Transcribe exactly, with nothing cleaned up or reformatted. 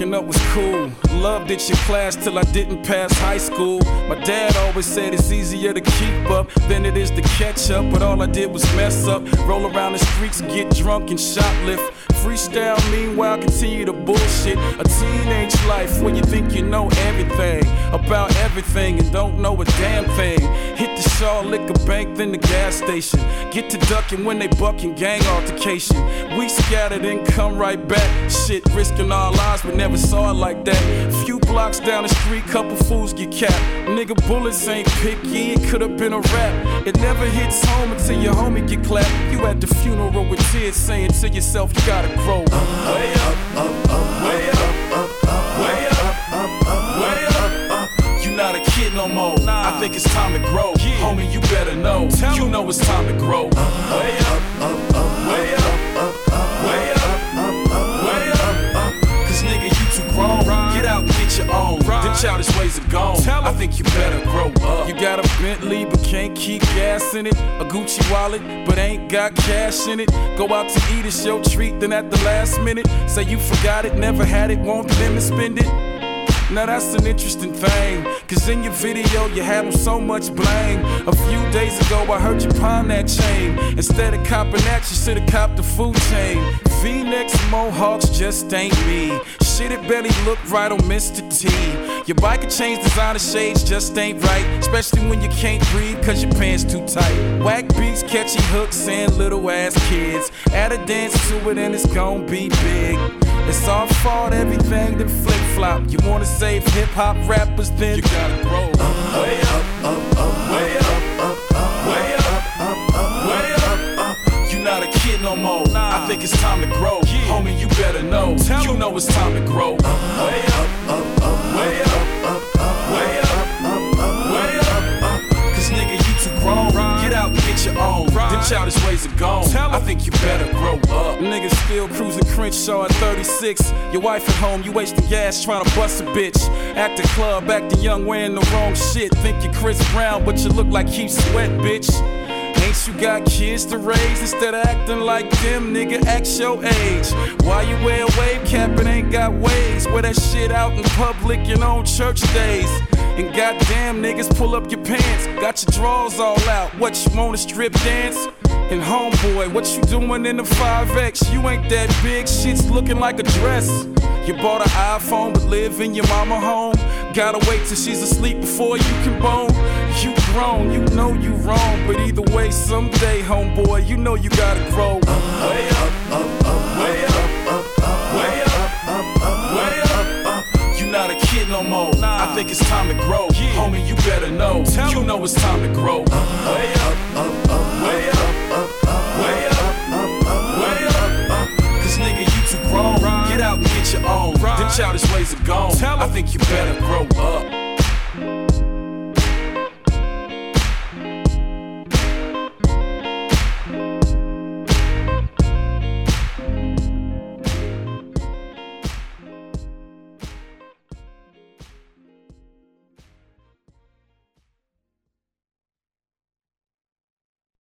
Looking up was cool. Loved it your class till I didn't pass high school. My dad always said it's easier to keep up than it is to catch up, but all I did was mess up. Roll around the streets, get drunk and shoplift. Freestyle, meanwhile, continue to bullshit. A teenage life where you think you know everything about everything and don't know a damn thing. Hit the Shaw Liquor Bank, then the gas station. Get to ducking when they bucking, gang altercation. We scattered and come right back. Shit, risking our lives, but never saw it like that. Few blocks down the street, couple fools get capped. Nigga, bullets ain't picky, it could've been a rap. It never hits home until your homie get clapped. You at the funeral with tears saying to yourself, you gotta grow up. Way up, up, up, way up, up, up, way up, up, up, way up, up. You not a kid no more. I think it's time to grow. Homie, you better know. You know it's time to grow. Way up, up, up, way up, up, up, way up, up, up, way up, up. Cause nigga, you too grown. Get out and get your own. Them childish ways are gone. I think you better grow up. You got a Bentley but can't keep gas in it. A Gucci wallet but ain't got cash in it. Go out to eat, it's your treat, then at the last minute say you forgot it, never had it, want them to spend it. Now that's an interesting thing, cause in your video you had him so much blame. A few days ago I heard you pawn that chain. Instead of copping that, you should've copped the food chain. V-necks, mohawks just ain't me. Shit, it barely looked right on Mister T. Your bike and chains, designer shades just ain't right, especially when you can't breathe cause your pants too tight. Whack beats, catchy hooks, and little ass kids. Add a dance to it and it's gon' be big. It's our fault, everything that flip-flop. You wanna save hip-hop rappers, then you gotta grow up. Way up, up, up, way up, up, up, way up, up, up, way up, up. You not a kid no more. I think it's time to grow. Homie, you better know. You know it's time to grow. Way up, up, up, way up, up, up, way up, up, up, way up, up. Cause nigga, you too grown. Get out and get your own. Them childish ways are gone. I think you better grow up. Niggas still cruising Crenshaw at thirty-six. Your wife at home, you wasting gas trying to bust a bitch. Acting club, acting young, wearing the wrong shit. Think you're Chris Brown, but you look like Keith Sweat, bitch. Ain't you got kids to raise? Instead of acting like them, nigga, act your age. Why you wear a wave cap and ain't got waves? Wear that shit out in public and on church days. And goddamn, niggas, pull up your pants. Got your drawers all out. What, you wanna strip dance? And homeboy, what you doing in the five X? You ain't that big, shit's looking like a dress. You bought an iPhone but live in your mama home. Gotta wait till she's asleep before you can bone. You grown, you know you wrong, but either way, someday, homeboy, you know you gotta grow. Way up, up, up, way up, up, up, way up, up, up, way up, up. You not a kid no more. I think it's time to grow. Homie, you better know. You know it's time to grow. Way up, up, up, way up, up, up, way up, up, up, way up, up. Cause nigga, you too grown. Get out and get your own. Them childish ways are gone. I think you better grow up.